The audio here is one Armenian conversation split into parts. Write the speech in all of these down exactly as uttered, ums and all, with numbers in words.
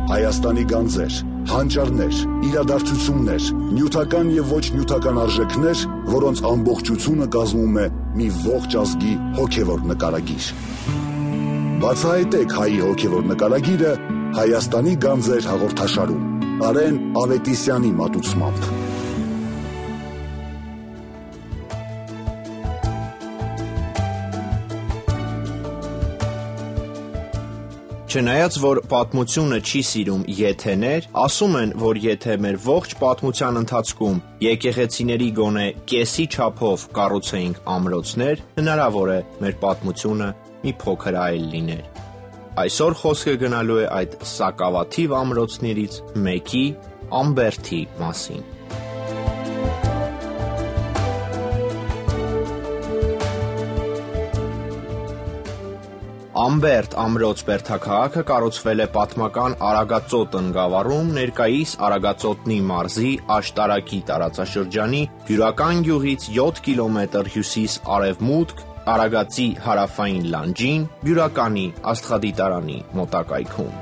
Հայաստանի գանձեր, հանճարներ, իրադարձություններ, նյութական եւ ոչ նյութական արժեքներ, որոնց ամբողջությունը կազմում է մի ողջ ազգի հոգևոր նկարագիր։ Բացահայտեք հայի հոգևոր նկարագիրը Հայաստանի գանձեր հաղորդաշարում Արեն Ավետիսյանի մատուցմամբ։ Չնայած, որ պատմությունը չի սիրում եթեներ, ասում են, որ եթե մեր ողջ պատմության ընթացքում եկեղեցիների գոնե կեսի չափով կառուցեինք ամրոցներ, հնարավոր է մեր պատմությունը մի փոքր այլ լիներ։ Այսօր խոսքը գնալու է այդ սակավաթիվ ամրոցներից մեկի Ամբերդի մասին։ Ամբերդ ամրոց բերդաքաղաքը կառուցվել է պատմական Արագածոտ ընկավառում ներկայիս Արագածոտնի մարզի աշտարակի տարածաշրջանի Բյուրական գյուղից յոթ կիլոմետր հյուսիս-արևմուտք Արագածի հարավային լանջին Բյուրականի աստղադիտարանի մոտակայքում։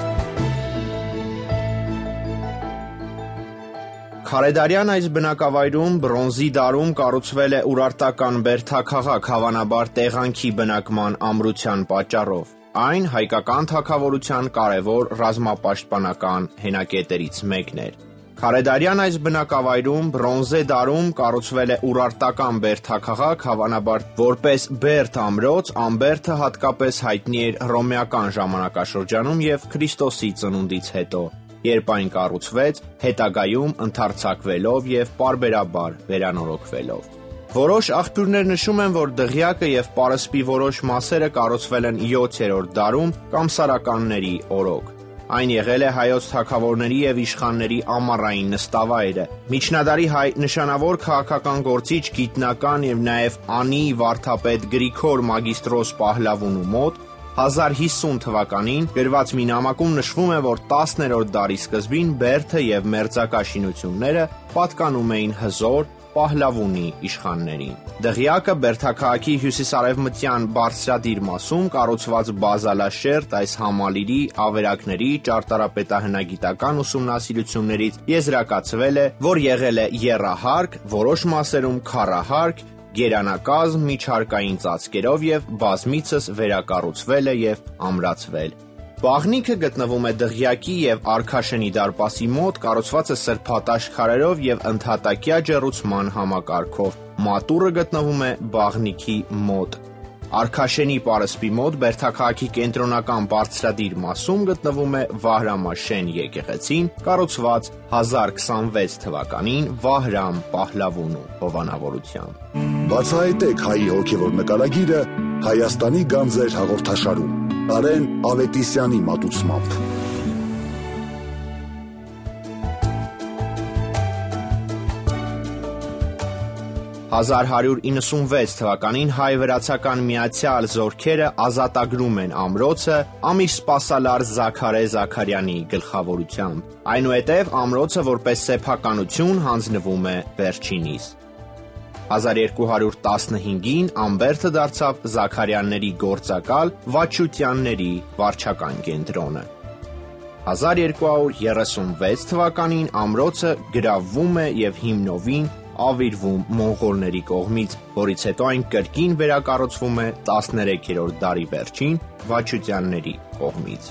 Քարեդարյան այս բնակավայրում բրոնզի դարում կառուցվել է ուրարտական բերդաքաղաք, հավանաբար տեղանքի բնակման ամրության պատճառով։ Այն հայկական թագավորության կարևոր ռազմապաշտպանական հենակետերից մեկն էր։ Քարեդարյան այս բնակավայրում բրոնզե դարում կառուցվել է ուրարտական բերդաքաղաք, հավանաբար որպես բերդ ամրոց, Ամբերդը հատկապես հայտնի էր հռոմեական ժամանակաշրջանում եւ Քրիստոսի ծնունդից հետո, երբ այն կառուցվեց, հետագայում ընդարձակվելով եւ պարբերաբար վերանորոգվելով։ Որոշ աղբյուրներ նշում են, որ դղյակը եւ պարսպի որոշ մասերը կառուցվել են յոթերորդ դարում կամ սարականների օրոք։ Այն եղել է հայոց թագավորների եւ իշխանների ամառային նստավայրը։ Միջնադարի հայ նշանավոր քաղաքական գործիչ, գիտնական եւ նաեւ անի վարդապետ Գրիգոր Մագիստրոս Պահլավունու մոտ հազար հիսուն թվականին գրված մի նամակում նշվում է, որ տասներորդ դարի սկզբին Բերդը եւ մերձակա շինությունները պատկանում էին հզոր Պահլավունի իշխաններին։ Դղյակը բերդաքաղաքի հյուսիսարևմտյան բարձրադիր մասում կառուցված բազալաշերտ այս համալիրի ավերակների ճարտարապետահնագիտական ուսումնասիրություններից եզրակացվել է, որ եղել է եռահարկ, որոշ մասերում քառահարկ, գերանակազմ միջհարկային ծածկերով եւ բազմիցս վերակառուցվել է եւ ամրացվել։ Բաղնիքը գտնվում է Դղյակի եւ Արքաշենի դարպասի մոտ, կառուցված է սրբատաշ քարերով եւ ընդհատակյա ջեռուցման համակարգով։ Մատուռը գտնվում է Բաղնիքի մոտ։ Արքաշենի պարսպի մոտ բերդաքաղաքի կենտրոնական բարձրադիր մասում գտնվում է Վահրամաշեն եկեղեցին, կառուցված հազար քսանվեց թվականին Վահրամ Պահլավունու հովանավորությամբ։ Բացահայտեք հայի հոգևոր նկարագիրը Հայաստանի գանձեր հաղորդաշարում Արեն Ավետիսյանի մատուցմամբ։ հազար հարյուր իննսունվեց թվականին հայ-վրացական միացյալ զորքերը ազատագրում են ամրոցը ամիրսպասալար Զաքարե Զաքարյանի գլխավորությամբ։ Այնուհետև ամրոցը որպես սեփականություն հանձնվում է վերջինիս։ հազար երկու հարյուր տասնհինգին Ամբերդը դարձավ Զաքարյանների գործակալ Վաչուտյանների վարչական կենտրոնը։ հազար երկու հարյուր երեսունվեց թվականին ամրոցը գրավվում է եւ հիմնովին ավիրվում մոնղոլների կողմից, որից հետո այն կրկին վերակառուցվում է տասներեքերորդ դարի վերջին Վաչուտյանների կողմից։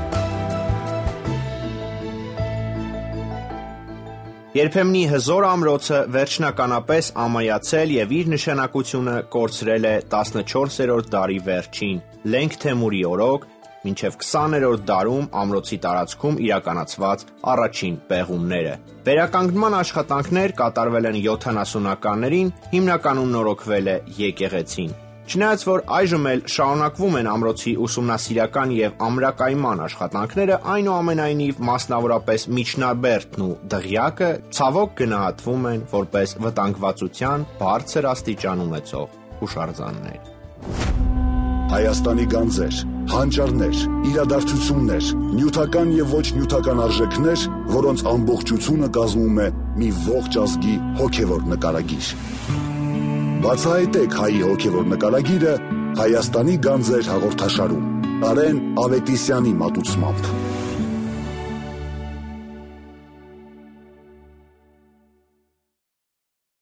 Երբեմնի հզոր ամրոցը վերջնականապես ամայացել եւ իր նշանակությունը կորցրել է տասնչորսերորդ դարի վերջին Լենգ Թեմուրի օրոք, մինչև քսաներորդ դարում ամրոցի տարածքում իրականացված առաջին պեղումները։ Վերականգնման աշխատանքներ կատարվել են յոթանասունականներին, հիմնականում նորոգվել է եկեղեցին։ Չնայած որ այժմ էլ շարունակվում են ամրոցի ուսումնասիրական եւ ամրակայման աշխատանքները, այնուամենայնիվ մասնավորապես Միջնաբերդն ու Դղյակը ցավոք գնահատվում են որպես վտանգվածության բարձր աստիճան ունեցող հուշարձաններ։ Հայաստանի գանձեր, հանճարներ, իրադարձություններ, նյութական եւ ոչ նյութական արժեքներ, որոնց ամբողջությունը կազմում է մի ողջ ազգի հոգևոր նկարագիր։ Բացահայտեք հայի հոգևոր նկարագիրը Հայաստանի գանձեր հաղորդաշարում Արեն Ավետիսյանի մատուցմամբ։